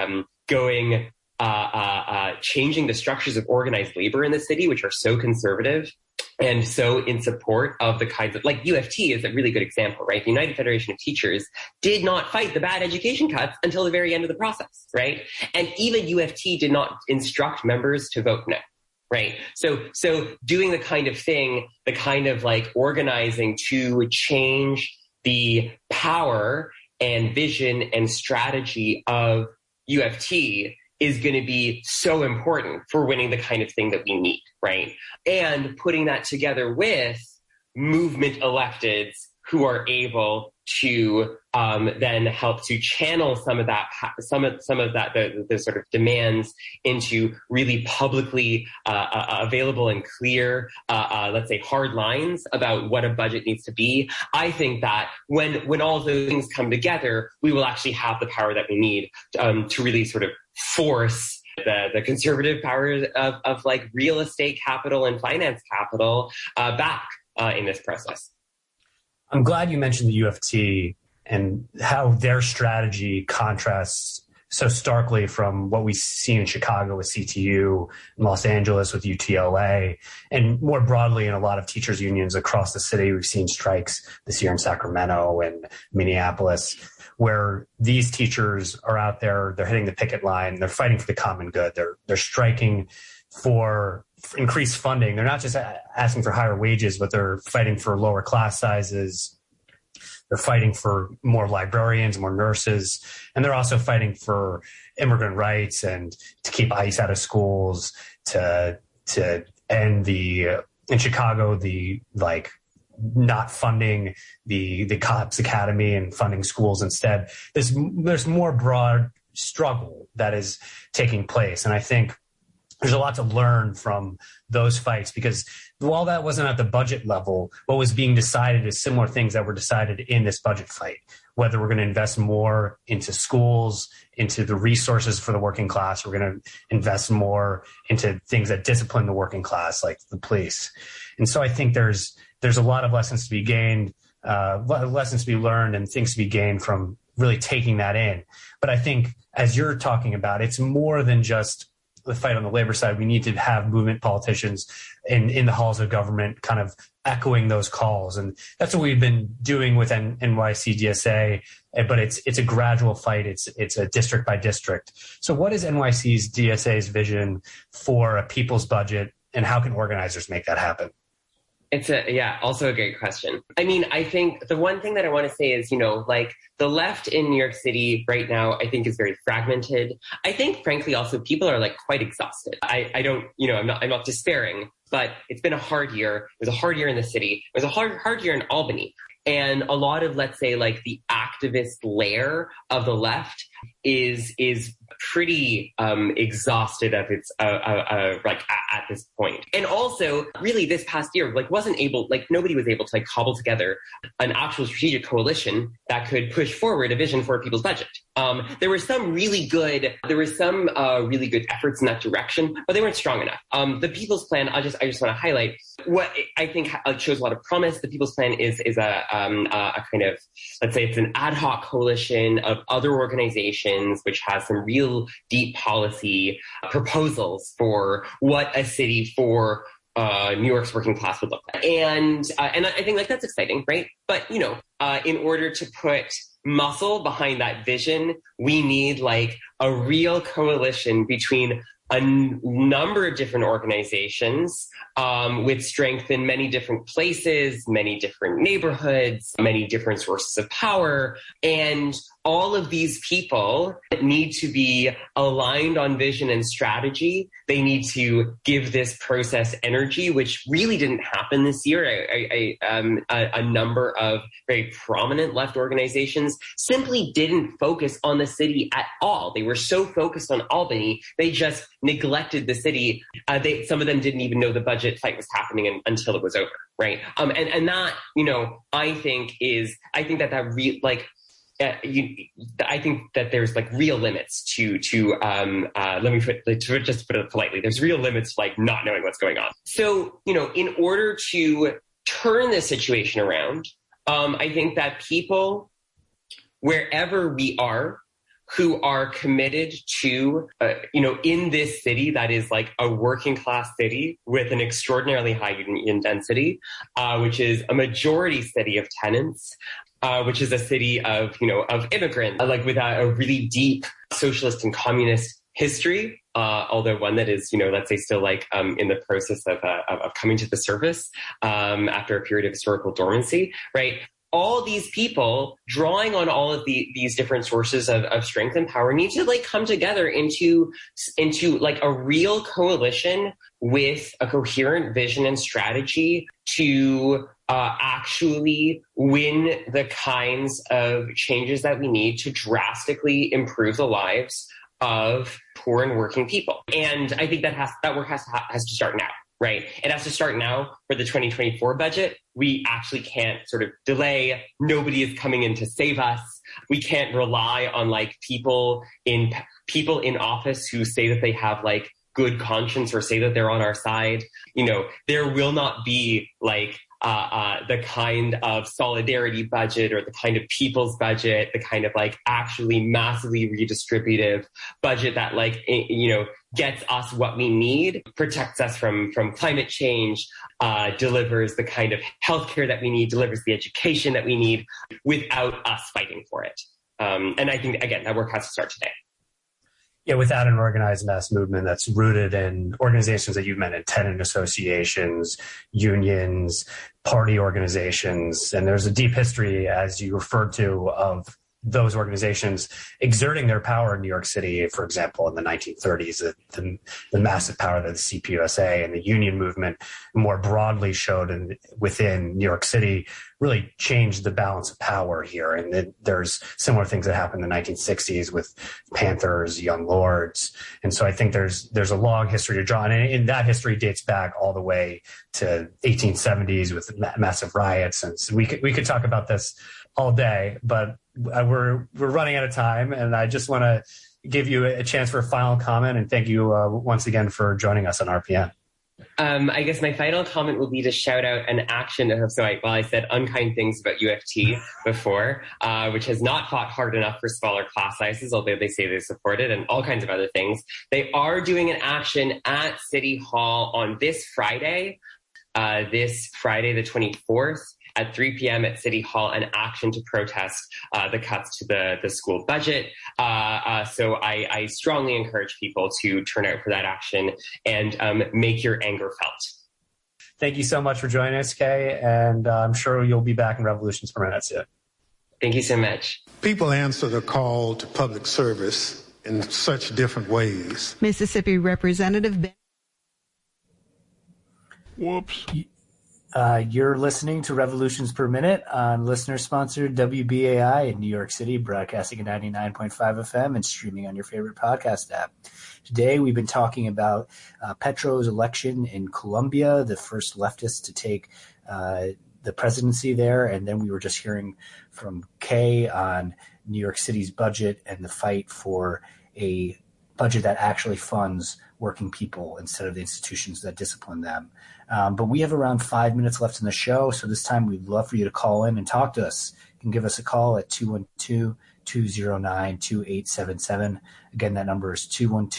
changing the structures of organized labor in the city, which are so conservative and so in support of the kinds of, like UFT is a really good example, right? The United Federation of Teachers did not fight the bad education cuts until the very end of the process, right? And even UFT did not instruct members to vote no. Right. So doing the kind of thing, the kind of like organizing to change the power and vision and strategy of UFT is going to be so important for winning the kind of thing that we need. Right. And putting that together with movement electeds who are able to then help to channel some of that the sort of demands into really publicly available and clear, let's say, hard lines about what a budget needs to be. I think that when all of those things come together, we will actually have the power that we need to really sort of force the conservative powers of like real estate capital and finance capital back in this process. I'm glad you mentioned the UFT and how their strategy contrasts so starkly from what we see in Chicago with CTU, in Los Angeles with UTLA, and more broadly in a lot of teachers unions across the city. We've seen strikes this year in Sacramento and Minneapolis, where these teachers are out there, they're hitting the picket line, they're fighting for the common good, they're striking for increased funding. They're not just asking for higher wages, but they're fighting for lower class sizes. They're fighting for more librarians, more nurses, and they're also fighting for immigrant rights and to keep ICE out of schools, to end in Chicago, the like not funding the cops academy and funding schools instead. There's more broad struggle that is taking place. And I think there's a lot to learn from those fights, because while that wasn't at the budget level, what was being decided is similar things that were decided in this budget fight, whether we're going to invest more into schools, into the resources for the working class. We're going to invest more into things that discipline the working class, like the police. And so I think there's a lot of lessons to be gained, lessons to be learned, and things to be gained from really taking that in. But I think, as you're talking about, it's more than just the fight on the labor side. We need to have movement politicians in the halls of government kind of echoing those calls. And that's what we've been doing with NYC DSA, but it's a gradual fight. It's a district by district. So what is NYC's DSA's vision for a people's budget, and how can organizers make that happen? Also a great question. I mean, I think the one thing that I want to say is, like the left in New York City right now, I think is very fragmented. I think, frankly, also people are like quite exhausted. I don't, I'm not despairing, but it's been a hard year. It was a hard year in the city. It was a hard year in Albany. And a lot of, let's say, like the activist layer of the left is pretty exhausted at its at this point. And also, really, this past year, nobody was able to like cobble together an actual strategic coalition that could push forward a vision for a people's budget. There were some really good efforts in that direction, but they weren't strong enough. The People's Plan, I just want to highlight what I think shows a lot of promise. The People's Plan is a kind of, let's say, it's an ad hoc coalition of other organizations which has some real deep policy proposals for what a city for New York's working class would look like. And I think like that's exciting, right? But, in order to put muscle behind that vision, we need like a real coalition between a number of different organizations with strength in many different places, many different neighborhoods, many different sources of power. And all of these people need to be aligned on vision and strategy. They need to give this process energy, which really didn't happen this year. A number of very prominent left organizations simply didn't focus on the city at all. They were so focused on Albany, they just neglected the city. Some of them didn't even know the budget fight was happening until it was over, right? And that, I think that there's like real limits to just put it politely. There's real limits to like not knowing what's going on. So, in order to turn this situation around, I think that people, wherever we are, who are committed to, in this city that is like a working class city with an extraordinarily high union density, which is a majority city of tenants, which is a city of immigrants, like with a really deep socialist and communist history, although one that is, let's say still like in the process of coming to the surface after a period of historical dormancy, right? All these people drawing on all of these different sources of strength and power need to like come together into like a real coalition with a coherent vision and strategy to actually win the kinds of changes that we need to drastically improve the lives of poor and working people. And I think that work has to start now. Right. It has to start now for the 2024 budget. We actually can't sort of delay. Nobody is coming in to save us. We can't rely on like people in office who say that they have like good conscience or say that they're on our side. There will not be like the kind of solidarity budget or the kind of people's budget, the kind of like actually massively redistributive budget that like, gets us what we need, protects us from climate change, delivers the kind of healthcare that we need, delivers the education that we need without us fighting for it. And I think, again, that work has to start today. Yeah, without an organized mass movement that's rooted in organizations that you've mentioned, tenant associations, unions, party organizations, and there's a deep history, as you referred to, of those organizations exerting their power in New York City, for example, in the 1930s, the massive power that the CPUSA and the union movement more broadly showed within New York City really changed the balance of power here. And there's similar things that happened in the 1960s with Panthers, Young Lords. And so I think there's a long history to draw. And that history dates back all the way to 1870s with massive riots. And so we could talk about this all day, but we're running out of time, and I just want to give you a chance for a final comment and thank you once again for joining us on RPN. I guess my final comment will be to shout out an action. I said unkind things about UFT before, which has not fought hard enough for smaller class sizes, although they say they support it, and all kinds of other things. They are doing an action at City Hall on this Friday the 24th. At 3 p.m. at City Hall, an action to protest the cuts to the school budget. So I strongly encourage people to turn out for that action and make your anger felt. Thank you so much for joining us, Kay, and I'm sure you'll be back in Revolutions Per Minute soon. Thank you so much. People answer the call to public service in such different ways. Mississippi Representative Ben. Whoops. You're listening to Revolutions Per Minute on listener-sponsored WBAI in New York City, broadcasting at 99.5 FM and streaming on your favorite podcast app. Today, we've been talking about Petro's election in Colombia, the first leftist to take the presidency there, and then we were just hearing from Kay on New York City's budget and the fight for a budget that actually funds working people instead of the institutions that discipline them. But we have around 5 minutes left in the show, so this time we'd love for you to call in and talk to us. You can give us a call at 212-209-2877. Again, that number is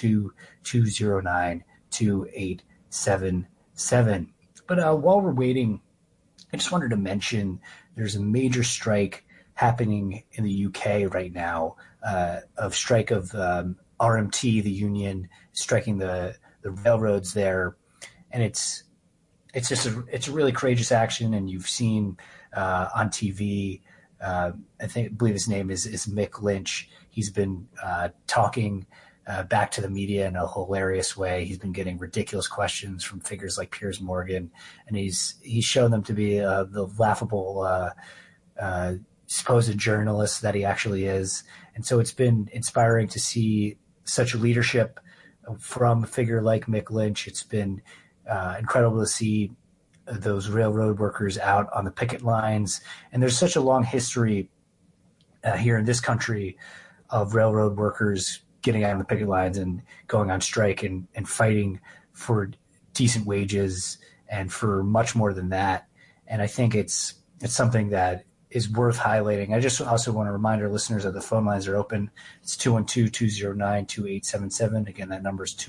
212-209-2877. But while we're waiting, I just wanted to mention there's a major strike happening in the UK right now, of strike of RMT, the union, striking the railroads there. And it's a really courageous action. And you've seen on TV, I believe his name is Mick Lynch. He's been talking back to the media in a hilarious way. He's been getting ridiculous questions from figures like Piers Morgan, and he's shown them to be the laughable supposed journalist that he actually is. And so it's been inspiring to see such leadership from a figure like Mick Lynch. It's been incredible to see those railroad workers out on the picket lines. And there's such a long history here in this country of railroad workers getting out on the picket lines and going on strike and fighting for decent wages and for much more than that. And I think it's something that is worth highlighting. I just also want to remind our listeners that the phone lines are open. It's 212-209-2877. Again, that number is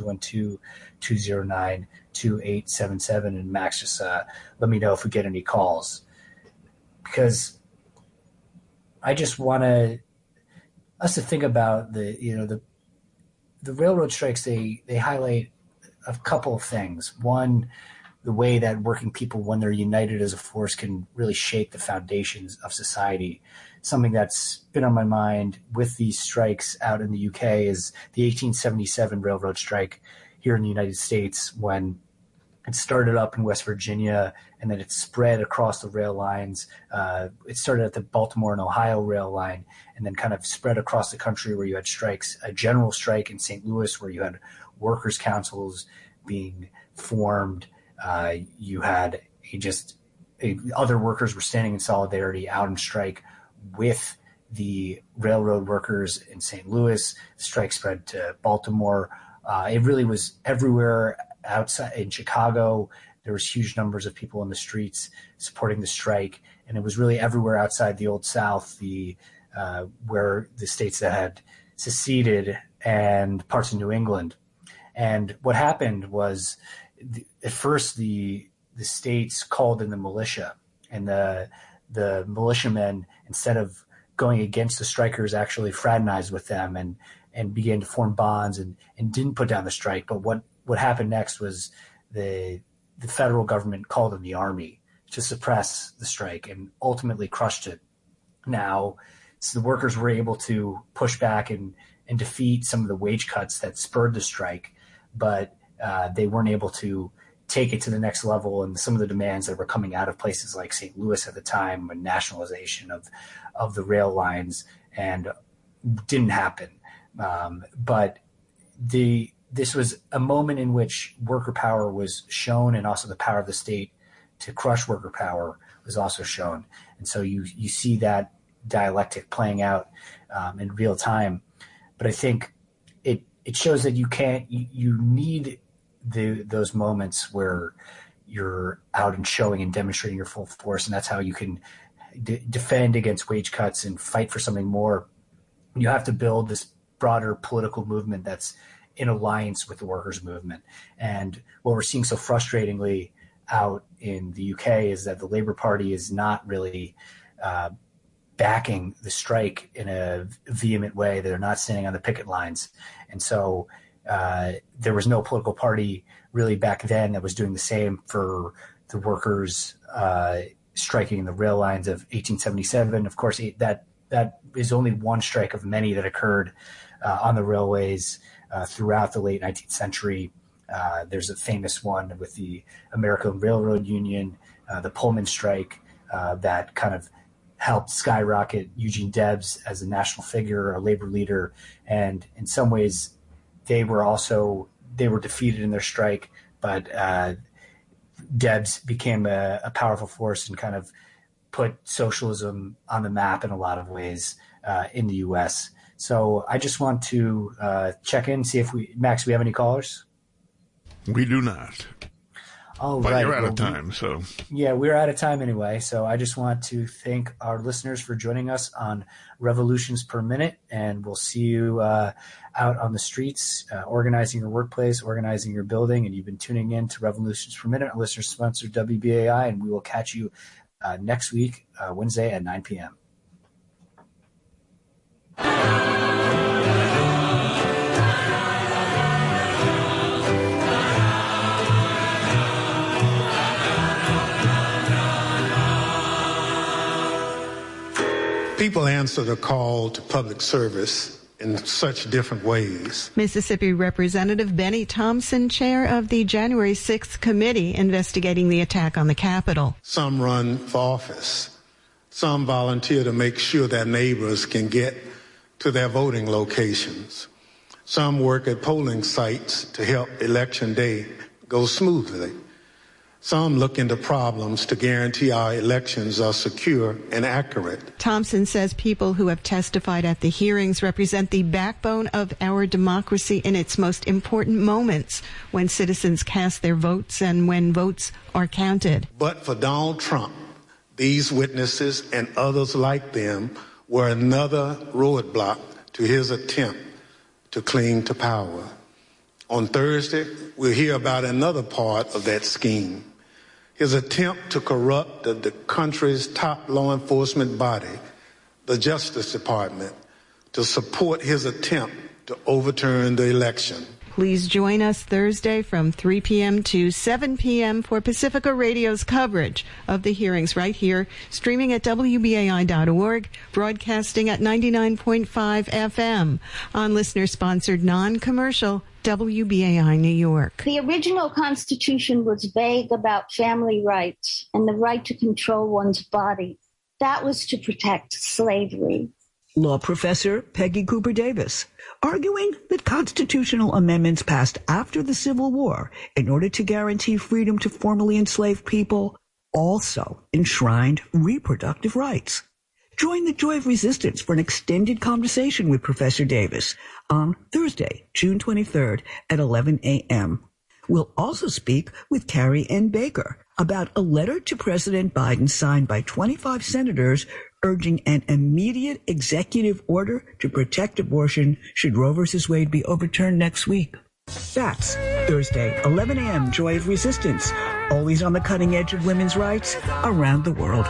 212-209-2877. And Max, just let me know if we get any calls, because I just want us to think about the railroad strikes. They highlight a couple of things. One, the way that working people, when they're united as a force, can really shake the foundations of society. Something that's been on my mind with these strikes out in the UK is the 1877 railroad strike here in the United States, when it started up in West Virginia and then it spread across the rail lines. It started at the Baltimore and Ohio rail line and then kind of spread across the country, where you had strikes, a general strike in St. Louis where you had workers' councils being formed. You had other workers were standing in solidarity out in strike with the railroad workers in St. Louis. The strike spread to Baltimore. It really was everywhere outside. In Chicago, there was huge numbers of people in the streets supporting the strike, and it was really everywhere outside the Old South, where the states that had seceded and parts of New England. And what happened was, at first, the states called in the militia, and the militiamen, instead of going against the strikers, actually fraternized with them and began to form bonds and didn't put down the strike. But what happened next was the federal government called in the army to suppress the strike and ultimately crushed it. Now, so the workers were able to push back and defeat some of the wage cuts that spurred the strike, but they weren't able to take it to the next level. And some of the demands that were coming out of places like St. Louis at the time, and nationalization of the rail lines, and didn't happen. But this was a moment in which worker power was shown, and also the power of the state to crush worker power was also shown. And so you see that dialectic playing out in real time. But I think it shows that you need those moments where you're out and showing and demonstrating your full force, and that's how you can defend against wage cuts and fight for something more. You have to build this broader political movement that's in alliance with the workers' movement. And what we're seeing so frustratingly out in the UK is that the Labour Party is not really backing the strike in a vehement way. They're not standing on the picket lines. And so there was no political party really back then that was doing the same for the workers striking the rail lines of 1877. Of course, that is only one strike of many that occurred on the railways throughout the late 19th century. There's a famous one with the American Railroad Union, the Pullman strike, that kind of helped skyrocket Eugene Debs as a national figure, a labor leader. And in some ways, they were defeated in their strike, but Debs became a powerful force and kind of put socialism on the map in a lot of ways in the U.S. So I just want to check in, see if Max, we have any callers? We do not. All but right. You're out of time, so. Yeah, we're out of time anyway. So I just want to thank our listeners for joining us on Revolutions Per Minute, and we'll see you out on the streets, organizing your workplace, organizing your building. And you've been tuning in to Revolutions Per Minute, our listener-sponsored WBAI, and we will catch you next week, Wednesday at 9 p.m. People answer the call to public service in such different ways. Mississippi Representative Benny Thompson, chair of the January 6th committee investigating the attack on the Capitol. Some run for office. Some volunteer to make sure their neighbors can get to their voting locations. Some work at polling sites to help Election Day go smoothly. Some look into problems to guarantee our elections are secure and accurate. Thompson says people who have testified at the hearings represent the backbone of our democracy in its most important moments, when citizens cast their votes and when votes are counted. But for Donald Trump, these witnesses and others like them were another roadblock to his attempt to cling to power. On Thursday, we'll hear about another part of that scheme. His attempt to corrupt the country's top law enforcement body, the Justice Department, to support his attempt to overturn the election. Please join us Thursday from 3 p.m. to 7 p.m. for Pacifica Radio's coverage of the hearings right here, streaming at WBAI.org, broadcasting at 99.5 FM on listener-sponsored non-commercial WBAI New York. The original Constitution was vague about family rights and the right to control one's body. That was to protect slavery. Law professor Peggy Cooper Davis, arguing that constitutional amendments passed after the Civil War in order to guarantee freedom to formerly enslaved people also enshrined reproductive rights. Join the Joy of Resistance for an extended conversation with Professor Davis on Thursday, June 23rd at 11 a.m. We'll also speak with Carrie Ann Baker about a letter to President Biden signed by 25 senators urging an immediate executive order to protect abortion should Roe v. Wade be overturned next week. That's Thursday, 11 a.m., Joy of Resistance, always on the cutting edge of women's rights around the world.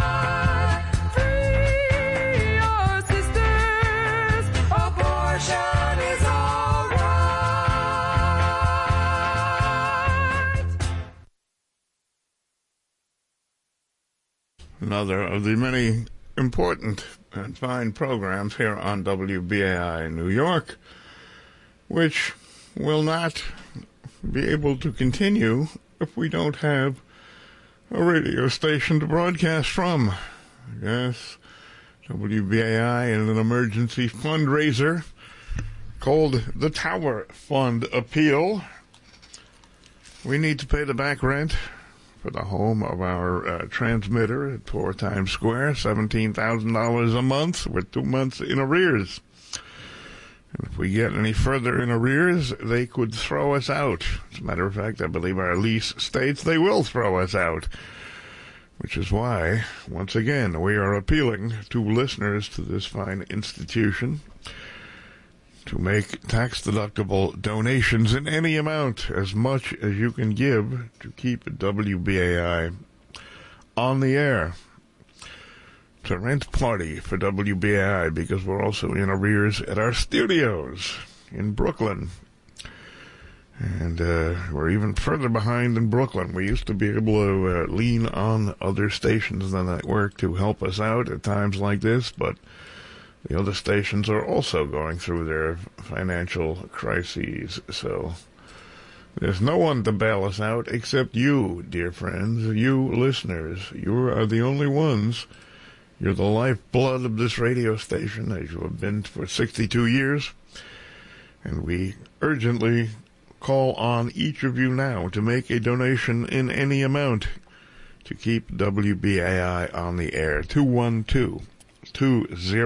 Another of the many important and fine programs here on WBAI New York, which will not be able to continue if we don't have a radio station to broadcast from. Yes, WBAI and an emergency fundraiser called the Tower Fund Appeal. We need to pay the back rent for the home of our transmitter at 4 Times Square, $17,000 a month with 2 months in arrears. And if we get any further in arrears, they could throw us out. As a matter of fact, I believe our lease states they will throw us out, which is why, once again, we are appealing to listeners to this fine institution to make tax-deductible donations in any amount, as much as you can give, to keep WBAI on the air. It's a rent party for WBAI because we're also in arrears at our studios in Brooklyn. And we're even further behind in Brooklyn. We used to be able to lean on other stations in the network to help us out at times like this, but the other stations are also going through their financial crises. So there's no one to bail us out except you, dear friends, you listeners. You are the only ones. You're the lifeblood of this radio station, as you have been for 62 years. And we urgently call on each of you now to make a donation in any amount to keep WBAI on the air. 212-20